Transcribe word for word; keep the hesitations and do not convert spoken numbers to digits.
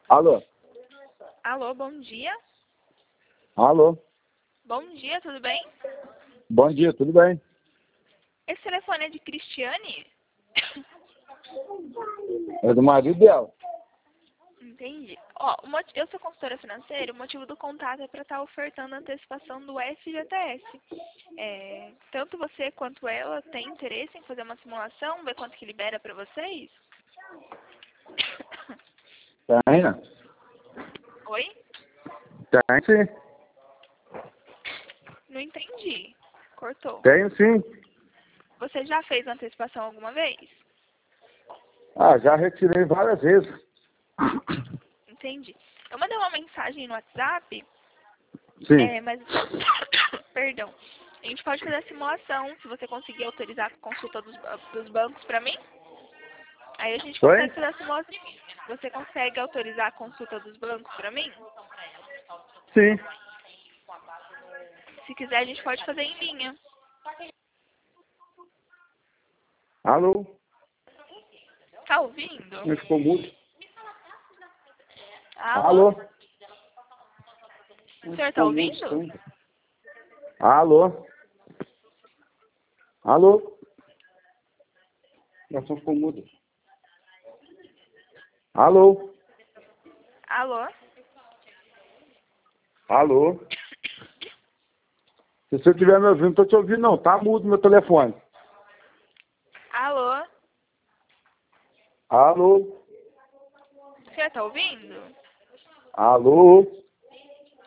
Alô? Alô, bom dia. Alô? Bom dia, tudo bem? Bom dia, tudo bem? Esse telefone é de Cristiane? É do marido dela. Entendi. Ó, o moti- eu sou consultora financeira, o motivo do contato é para estar ofertando a antecipação do F G T S. É, tanto você quanto ela tem interesse em fazer uma simulação, ver quanto que libera para vocês? Tem, né? Oi? Tem sim. Não entendi. Cortou. Tenho sim. Você já fez antecipação alguma vez? Ah, já retirei várias vezes. Entendi. Eu mandei uma mensagem no WhatsApp, Sim. é, mas... Perdão. A gente pode fazer a simulação, se você conseguir autorizar a consulta dos, ba- dos bancos para mim. Aí a gente Oi? consegue fazer a simulação. Você consegue autorizar a consulta dos bancos para mim? Sim. Se quiser, a gente pode fazer em linha. Alô? Tá ouvindo? Não ficou mudo. Alô? Alô? O senhor tá ouvindo? Alô? Alô? Não ficou mudo. Alô? Alô? Alô? Se você estiver me ouvindo, não tô te ouvindo não. Tá mudo meu telefone. Alô? Alô? O senhor tá ouvindo? Alô?